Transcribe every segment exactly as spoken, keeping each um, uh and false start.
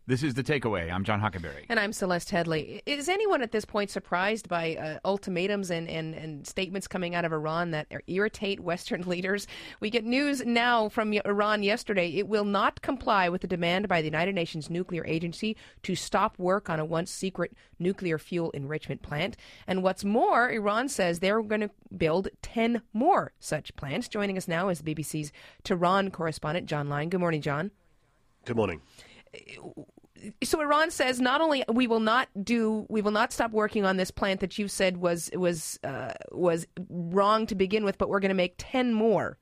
This is The Takeaway. I'm John Huckenberry. And I'm Celeste Headley. Is anyone at this point surprised by uh, ultimatums and, and, and statements coming out of Iran that irritate Western leaders? We get news now from Iran yesterday. It will not comply with the demand by the United Nations Nuclear Agency to stop work on a once secret nuclear fuel enrichment plant. And what's more, Iran says they're going to build ten more such plants. Joining us now is the B B C's Tehran correspondent, John Lyon. Good morning, John. Good morning. So Iran says not only we will not do, we will not stop working on this plant that you said was was uh, was wrong to begin with, but we're going to make ten more.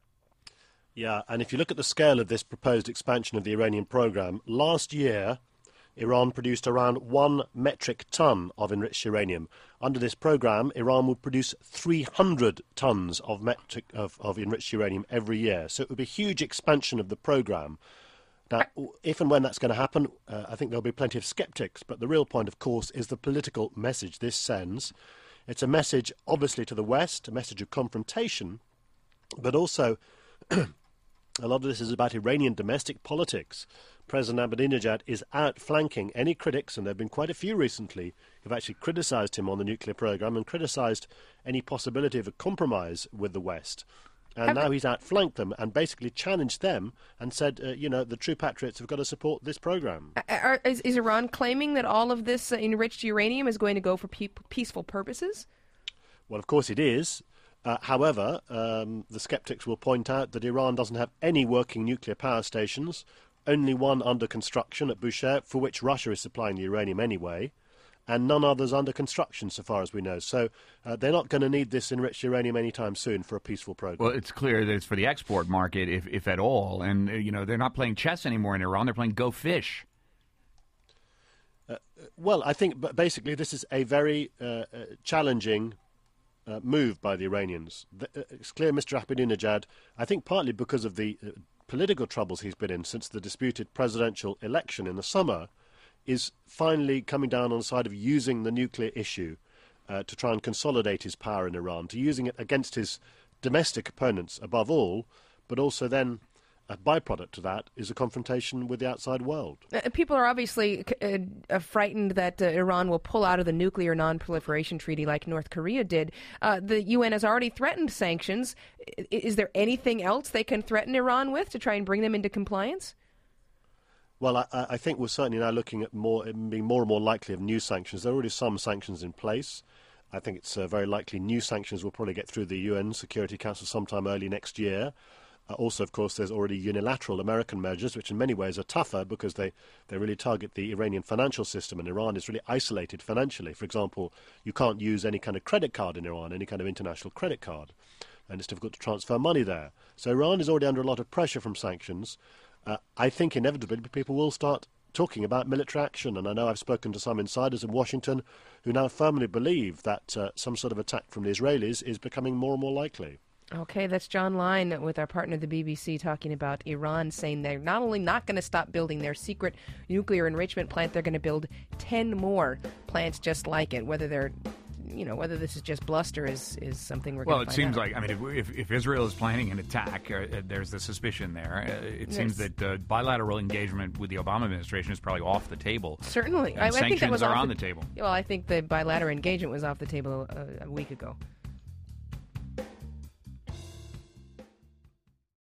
Yeah, and if you look at the scale of this proposed expansion of the Iranian program, last year Iran produced around one metric ton of enriched uranium. Under this program, Iran would produce three hundred tons of metric of, of enriched uranium every year. So it would be a huge expansion of the program. Now, if and when that's going to happen, uh, I think there'll be plenty of skeptics. But the real point, of course, is the political message this sends. It's a message, obviously, to the West, a message of confrontation, but also a lot of this is about Iranian domestic politics. President Ahmadinejad is outflanking any critics, and there have been quite a few recently who've actually criticised him on the nuclear program and criticised any possibility of a compromise with the West. And Have now it, he's outflanked them and basically challenged them and said, uh, you know, the true patriots have got to support this program. are, is, is Iran claiming that all of this uh, enriched uranium is going to go for pe- peaceful purposes? Well, of course it is. Uh, however, um, the skeptics will point out that Iran doesn't have any working nuclear power stations, only one under construction at Bushehr, for which Russia is supplying the uranium anyway, and none others under construction, so far as we know. So uh, they're not going to need this enriched uranium anytime soon for a peaceful program. Well, it's clear that it's for the export market, if if at all. And, uh, you know, they're not playing chess anymore in Iran. They're playing Go Fish. Uh, well, I think but basically this is a very uh, uh, challenging uh, move by the Iranians. The, uh, it's clear Mister Ahmadinejad, I think partly because of the uh, political troubles he's been in since the disputed presidential election in the summer, is finally coming down on the side of using the nuclear issue uh, to try and consolidate his power in Iran, to using it against his domestic opponents above all, but also then a byproduct to that is a confrontation with the outside world. Uh, people are obviously uh, uh, frightened that uh, Iran will pull out of the nuclear non-proliferation treaty like North Korea did. Uh, the U N has already threatened sanctions. I- is there anything else they can threaten Iran with to try and bring them into compliance? Well, I, I think we're certainly now looking at more, being more and more likely of new sanctions. There are already some sanctions in place. I think it's uh, very likely new sanctions will probably get through the U N Security Council sometime early next year. Uh, also, of course, there's already unilateral American measures, which in many ways are tougher because they, they really target the Iranian financial system, and Iran is really isolated financially. For example, you can't use any kind of credit card in Iran, any kind of international credit card, and it's difficult to transfer money there. So Iran is already under a lot of pressure from sanctions. Uh, I think inevitably people will start talking about military action, and I know I've spoken to some insiders in Washington who now firmly believe that uh, some sort of attack from the Israelis is becoming more and more likely. Okay, that's John Lyon with our partner, the B B C, talking about Iran saying they're not only not going to stop building their secret nuclear enrichment plant, they're going to build ten more plants just like it. Whether they're, you know, whether this is just bluster is, is something we're Well, going to it find seems out. like, I mean, if, if, if Israel is planning an attack, uh, uh, there's the suspicion there. Uh, it Yes. seems that uh, bilateral engagement with the Obama administration is probably off the table. Certainly. And I, I think that sanctions was are off on the table. Well, I think the bilateral engagement was off the table a, a week ago.